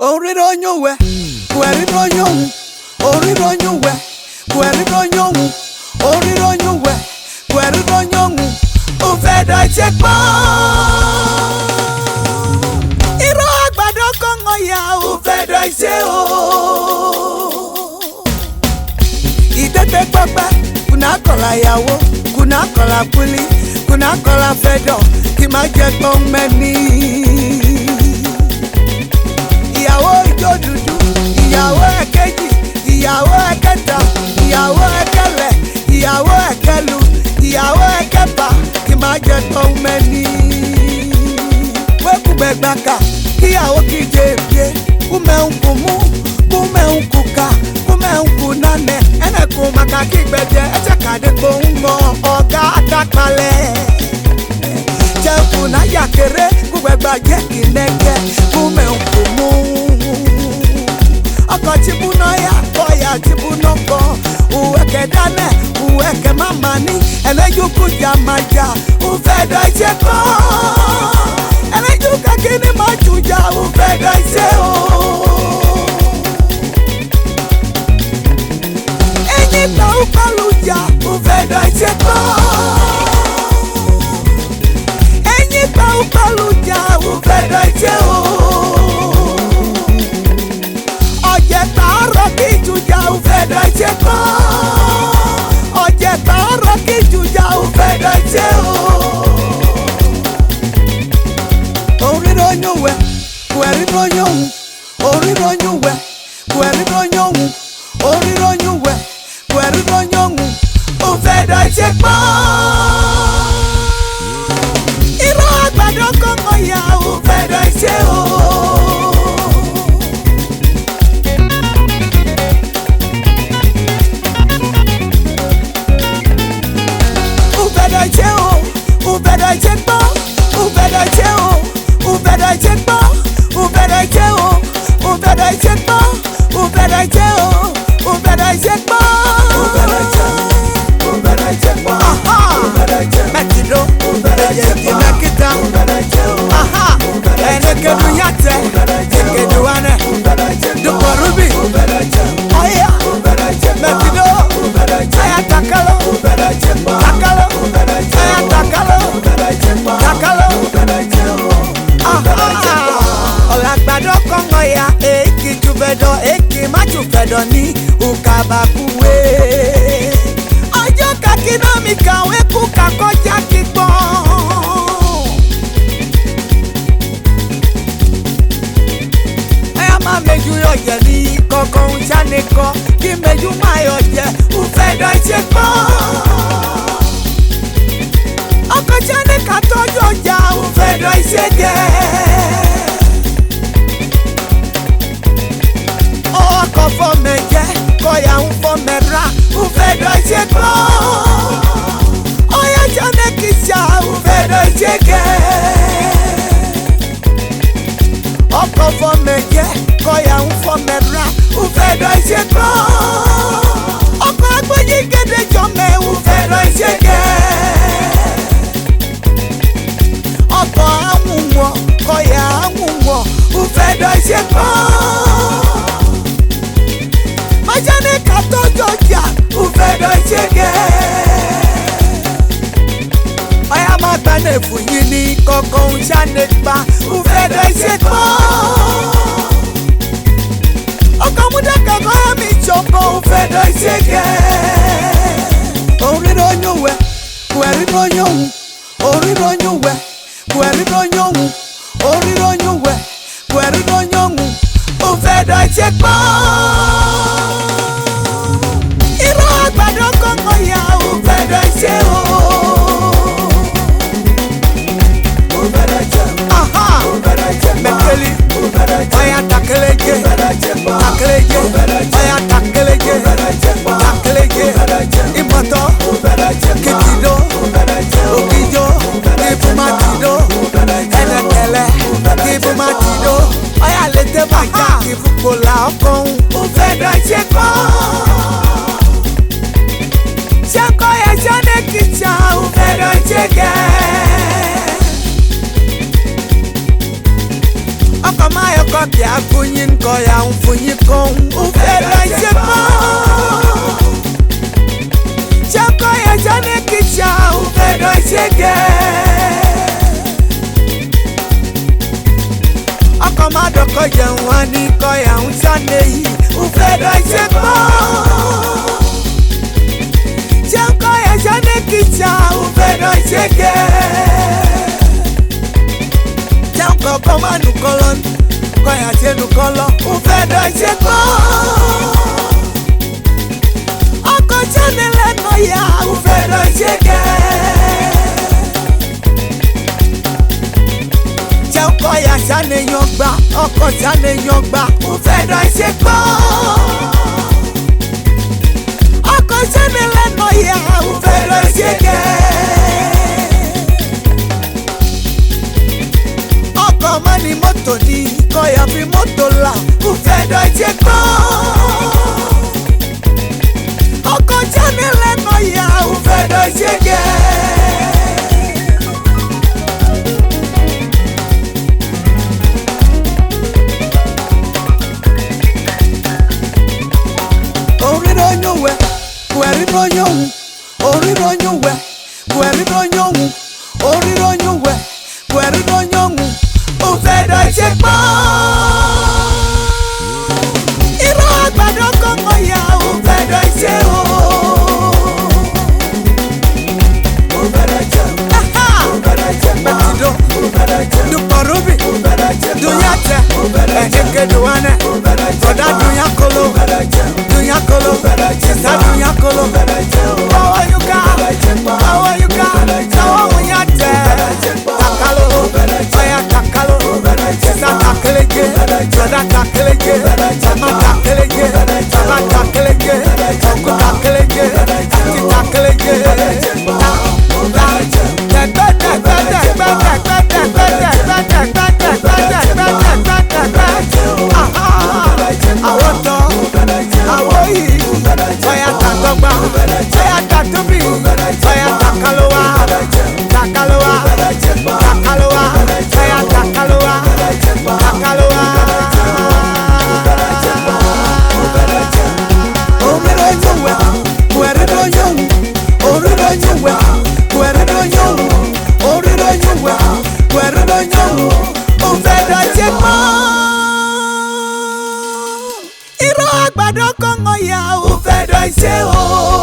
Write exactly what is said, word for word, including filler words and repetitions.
Orironyowe, Querironyon, Orironyowe, Querironyon, Orironyowe, Querironyon, Uveda Chepa. Iro agbado kongo ya Uveda Iseo. Idete papa, kuna kola yawo, kuna kola puli, kuna kola fedo, kima jekon meni. Ìyàwó ijó dúdú, ìyàwó ẹ̀kejì, ìyàwó ẹ̀kẹta, ìyàwó ẹ̀kẹlẹ̀, ìyàwó ẹ̀kẹlù, ìyàwó ẹ̀kẹfà, kí máa jẹ tán mẹ́ni. Wékùgbẹ̀gbàkà, kíyàwó kíje èbíé, kúmẹ̀ ń kú mú, kúmẹ̀ ń kú ká, kúmẹ̀ ń kú nánẹ̀, ẹnẹ̀kùn màkà kí gbẹ̀jẹ̀, ẹ̀jẹ̀ kàdé kò ń mọ ọ̀gá àdàkalẹ̀. Jẹ́kùn náà yà kéré, kúgbẹ̀gbà jẹ́ kìnẹ́kẹ́, kúmẹ̀ ń kú mú. Ọkọ̀ tìbú náà yà kọ́ yà tìbú náà kọ́. Uweke dane, uweke mama ni. Ẹlẹ́yùkú jà máa jà, ufẹ́dọ̀ ìṣe kọ́. Ẹlẹ́yùkú kíni máa jùjà, ufẹ́dọ̀ ìṣe o. Ẹyin gbà úkọlù jà, ufẹ́dọ̀ ìṣe kọ́. Ẹyin gbà úkọlù jà, ufẹ́dọ̀ ìṣe o. Ufẹ́dọ̀ ìṣe kọ́. Ọ̀jẹ̀ tààrọ̀ kí jùjà ufẹ́dọ̀ ìṣe o. Orironyowe, Querironyon, Orironyowe, Querironyon, Orironyowe, Querironyon, ufẹ́dọ̀ ìṣe kọ́. Iro agbado kongo ya ufẹ́dọ̀ ìṣe o. Uveda Chepa, Uveda Cheo, Uveda Chepa, Uveda Cheo, Uveda Chepa, Uveda Cheo, Uveda Chepa, Uveda Cheo, Uveda Chepa, aha, Uveda Cheo, Metido, Uveda Chepa, Mekita, Uveda Cheo, aha, Eneke Dunyate, Eneke Duane, Uveda Chepa, Dukorubi, Uveda Cheo, Oya, Uveda Chepa, Metido, Uveda Cheo, Aya Takalo, Uveda Chepa, Takalo, Uveda Cheo, Aya Takalo. Takalo, aha, ọ̀làgbàdo kọ́ngọ̀ ya, èkì jùfẹ̀dọ̀, èkì má jùfẹ̀dọ̀ ní Ukabakuwe. Ọjọ́ kakínà mi kàwé kú kakọ́jà kígbọ́n. Ẹ̀yà máa mejú yọ̀jẹ̀ ní kọ̀ọ̀kan ṣánìkọ́, kí mejú máa yọ̀jẹ̀, ufẹ́dọ̀ ìṣe kọ́. Ọkọ̀ jẹ́ni ká tọ́jú ọjà ufẹ́dọ̀ ìṣe jẹ́. Ọkọ̀ fọ́mẹ̀ jẹ́ kọ́yà ń fọ́mẹ̀ ra ufẹ́dọ̀ ìṣe kọ́. Ọyá jẹ́ni kìíṣà ufẹ́dọ̀ ìṣe jẹ́. Ọkọ̀ fọ́mẹ̀ jẹ́ kọ́yà ń fọ́mẹ̀ ra ufẹ́dọ̀ ìṣe kọ́. Ọkọ̀ agbóyí gédé jọmẹ̀ ufẹ́dọ̀ ìṣe jẹ́. Ọkọ̀ àwùwọ̀ kọ̀yà àwùwọ̀ ufẹ́dọ̀ ìṣe kọ́. Ọjọ́ ní ká tọ́jú ọjà ufẹ́dọ̀ ìṣe gẹ́. Ọyá máa gbaná èfù yín ní kọ̀ọ̀kan ṣànípa ufẹ́dọ̀ ìṣe kọ́. Ọkọ̀ múdàkà kọ́ mi jọ̀kọ̀ ufẹ́dọ̀ ìṣe gẹ́. Orironyowe, Querironyon, Orironyowe. Querironyon, Orironyowe, Querironyon, ufẹ́dọ̀ ìṣe kọ́. Iro agbado kongo ya ufẹ́dọ̀ ìṣe o. Uveda Chepa, aha, Uveda Chepa, Mekeli, Uveda Chepa, Oya takeleje, Uveda Chepa, takeleje, Oya takeleje, Uveda Chepa, takeleje, Imoto, Uveda Chepa, Kikido, Uveda Chepa, Okijo, Kibumatido, Enekele, Kibumatido, Oya lete baja, Kifukola okon, ufẹ́dọ̀ ìṣe kọ́. Ṣẹ́kọ̀ yẹ ṣẹ́ni kìíṣà, ufẹ́dọ̀ ìṣe gẹ́. Ọkọ̀ máa yọ Choko kia kunyin koya unfunyi kong ufeda ichekmo. Choko ya jane kicha ufeda icheke. Akomado koya wani koya unchane ufeda ichekmo. Choko ya jane kicha ufeda icheke. Choko koma nukolon koya tenu kolo ufeda ichekmo. Oko chane leno ya ufeda icheke. Choko ya chane yogba, oko chane yogba ufeda ichekmo. Oko chane leno ya ufeda icheke. Oko mani moto ni koya fi moto la ufeda ichekmo. Oko chane leno ya ufeda icheke. Oriro nyowe, oriro nyowe, oriro nyowe, oriro nyowe, oriro nyowe, oriro nyowe, ufeda ichekmo. Iro agbado kongo ya ufeda ichekmo. Ufeda ichekmo, ufeda ichekmo, ufeda ichekmo, Nuporobi, Dunyate, Ejeke Duane, Broda Dunyakolo, Dunyakolo, Sister Dunyakolo. How are you guys? How are you guys? How are you guys? Takalo, Oya Takalo, Sister Takeleke, Broda Takeleke, Mama Takeleke, Baba Takeleke, Uncle Takeleke, Auntie Takeleke. Iro agbado kongo ya ufeda ichekmo.